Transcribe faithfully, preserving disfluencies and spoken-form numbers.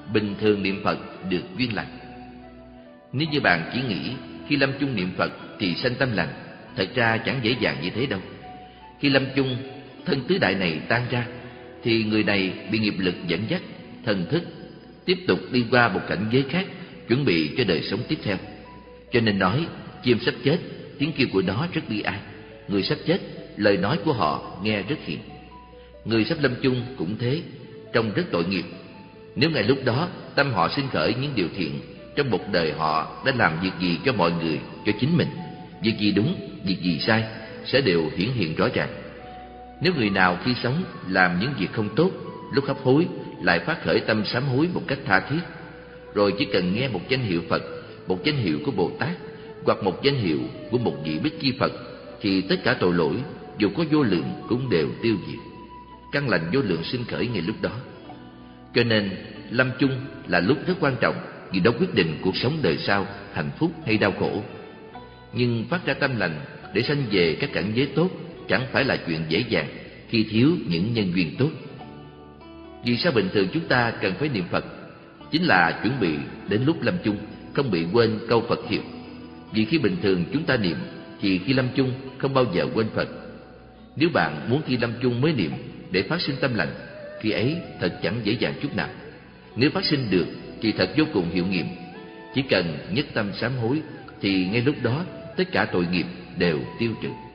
bình thường niệm Phật được duyên lành. Nếu như bạn chỉ nghĩ khi lâm chung niệm Phật thì sanh tâm lành, thật ra chẳng dễ dàng như thế đâu. Khi lâm chung, thân tứ đại này tan ra, thì người này bị nghiệp lực dẫn dắt, thần thức tiếp tục đi qua một cảnh giới khác, chuẩn bị cho đời sống tiếp theo. Cho nên nói, chim sắp chết, tiếng kêu của nó rất bi ai. Người sắp chết, lời nói của họ nghe rất hiền. Người sắp lâm chung cũng thế, trông rất tội nghiệp. Nếu ngay lúc đó tâm họ sinh khởi những điều thiện, trong một đời họ đã làm việc gì cho mọi người, cho chính mình, việc gì đúng, việc gì sai sẽ đều hiển hiện rõ ràng. Nếu người nào khi sống làm những việc không tốt, lúc hấp hối lại phát khởi tâm sám hối một cách tha thiết, rồi chỉ cần nghe một danh hiệu Phật, một danh hiệu của Bồ Tát, hoặc một danh hiệu của một vị Bích Chi Phật, thì tất cả tội lỗi dù có vô lượng cũng đều tiêu diệt, căn lành vô lượng sinh khởi ngay lúc đó. Cho nên lâm chung là lúc rất quan trọng, vì đó quyết định cuộc sống đời sau hạnh phúc hay đau khổ. Nhưng phát ra tâm lành để sanh về các cảnh giới tốt chẳng phải là chuyện dễ dàng khi thiếu những nhân duyên tốt. Vì sao bình thường chúng ta cần phải niệm Phật? Chính là chuẩn bị đến lúc lâm chung không bị quên câu Phật hiệu. Vì khi bình thường chúng ta niệm thì khi lâm chung không bao giờ quên Phật. Nếu bạn muốn khi lâm chung mới niệm để phát sinh tâm lành, khi ấy thật chẳng dễ dàng chút nào. Nếu phát sinh được thì thật vô cùng hiệu nghiệm. Chỉ cần nhất tâm sám hối thì ngay lúc đó tất cả tội nghiệp đều tiêu trừ.